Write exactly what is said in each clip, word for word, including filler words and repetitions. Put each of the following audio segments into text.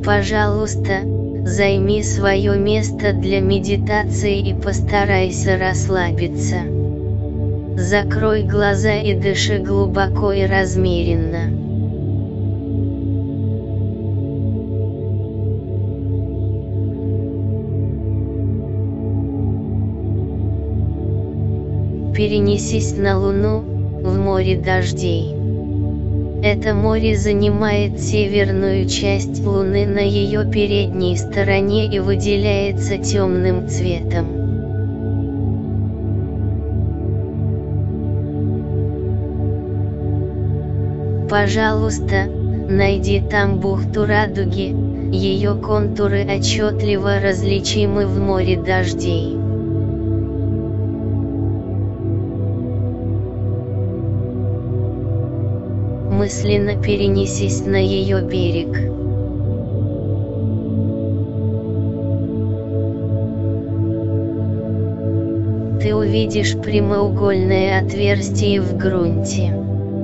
Пожалуйста, займи свое место для медитации и постарайся расслабиться. Закрой глаза и дыши глубоко и размеренно. Перенесись на Луну, в море дождей. Это море занимает северную часть Луны на ее передней стороне и выделяется темным цветом. Пожалуйста, найди там бухту Радуги, ее контуры отчетливо различимы в море дождей. Мысленно перенесись на ее берег. Ты увидишь прямоугольное отверстие в грунте.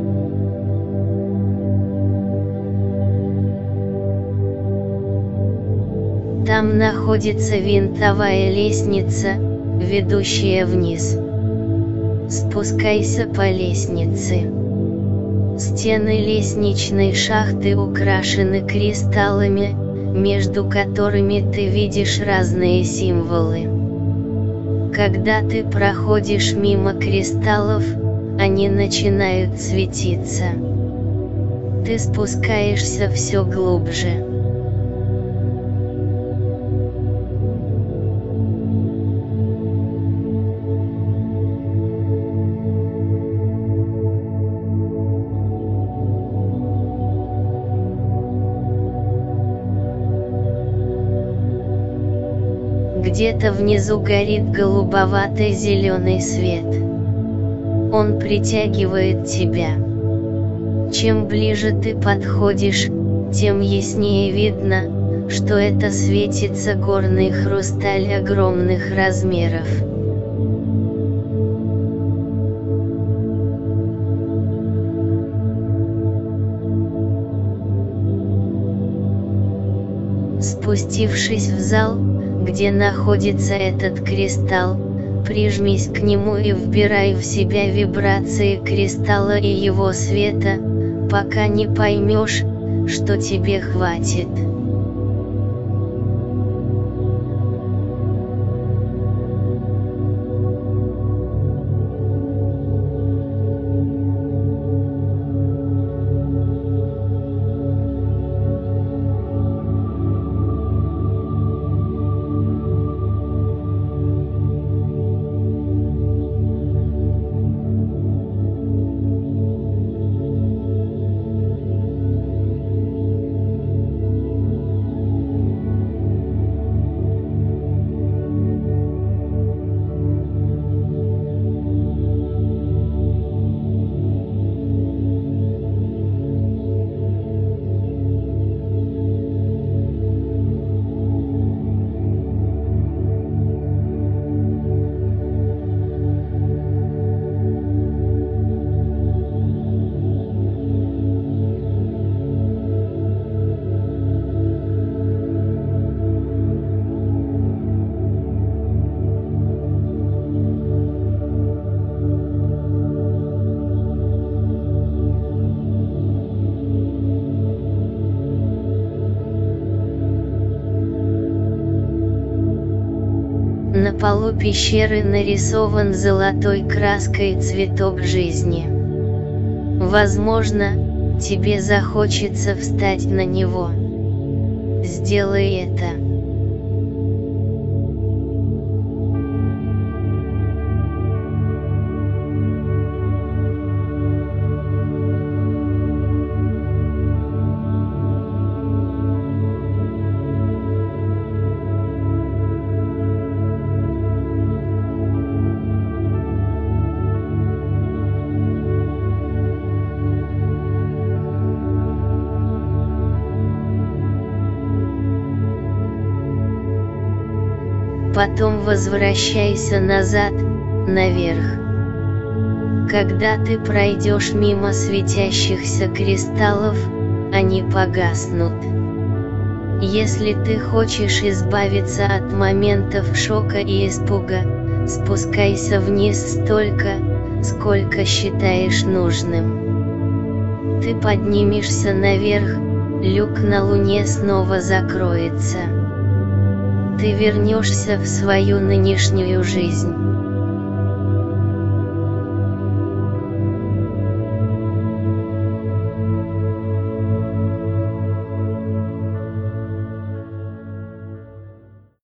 Там находится винтовая лестница, ведущая вниз. Спускайся по лестнице. Стены лестничной шахты украшены кристаллами, между которыми ты видишь разные символы. Когда ты проходишь мимо кристаллов, они начинают светиться. Ты спускаешься все глубже. Где-то внизу горит голубовато-зеленый свет. Он притягивает тебя. Чем ближе ты подходишь, тем яснее видно, что это светится горный хрусталь огромных размеров. Спустившись в зал, где находится этот кристалл, прижмись к нему и вбирай в себя вибрации кристалла и его света, пока не поймешь, что тебе хватит. На полу пещеры нарисован золотой краской цветок жизни. Возможно, тебе захочется встать на него. Сделай это. Потом возвращайся назад, наверх. Когда ты пройдешь мимо светящихся кристаллов, они погаснут. Если ты хочешь избавиться от моментов шока и испуга, спускайся вниз столько, сколько считаешь нужным. Ты поднимешься наверх, люк на Луне снова закроется. Ты вернешься в свою нынешнюю жизнь.